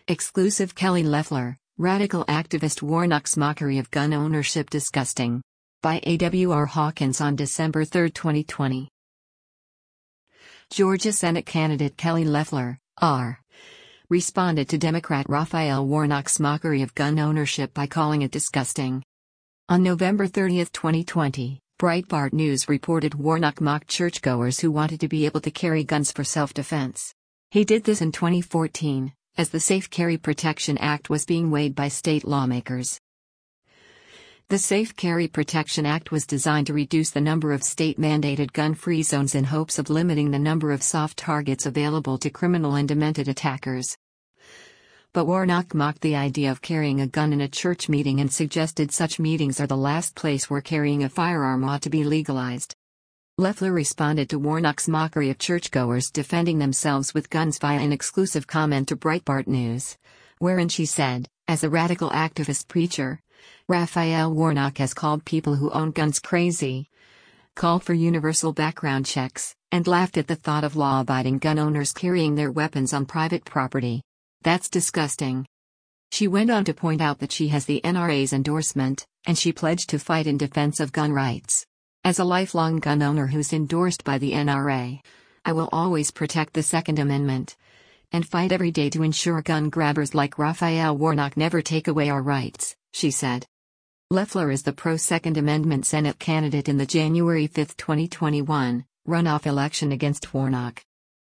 Exclusive Kelly Loeffler, radical activist Warnock's mockery of gun ownership disgusting. By A.W.R. Hawkins on December 3, 2020. Georgia Senate candidate Kelly Loeffler, R., responded to Democrat Raphael Warnock's mockery of gun ownership by calling it disgusting. On November 30, 2020, Breitbart News reported Warnock mocked churchgoers who wanted to be able to carry guns for self-defense. He did this in 2014, as the Safe Carry Protection Act was being weighed by state lawmakers. The Safe Carry Protection Act was designed to reduce the number of state-mandated gun-free zones in hopes of limiting the number of soft targets available to criminal and demented attackers. But Warnock mocked the idea of carrying a gun in a church meeting and suggested such meetings are the last place where carrying a firearm ought to be legalized. Loeffler responded to Warnock's mockery of churchgoers defending themselves with guns via an exclusive comment to Breitbart News, wherein she said, as a radical activist preacher, Raphael Warnock has called people who own guns crazy, called for universal background checks, and laughed at the thought of law-abiding gun owners carrying their weapons on private property. That's disgusting. She went on to point out that she has the NRA's endorsement, and she pledged to fight in defense of gun rights. As a lifelong gun owner who's endorsed by the NRA, I will always protect the Second Amendment and fight every day to ensure gun grabbers like Raphael Warnock never take away our rights, she said. Loeffler is the pro-Second Amendment Senate candidate in the January 5, 2021, runoff election against Warnock.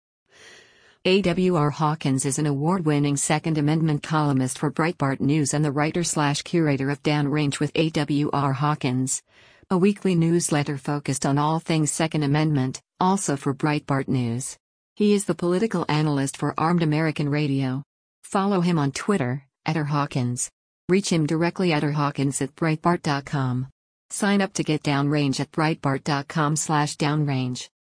A.W.R. Hawkins is an award-winning Second Amendment columnist for Breitbart News and the writer/curator of Downrange with A.W.R. Hawkins, a weekly newsletter focused on all things Second Amendment, also for Breitbart News. He is the political analyst for Armed American Radio. Follow him on Twitter, @RHawkins. Reach him directly at rhawkins@breitbart.com. Sign up to get Downrange at breitbart.com/downrange.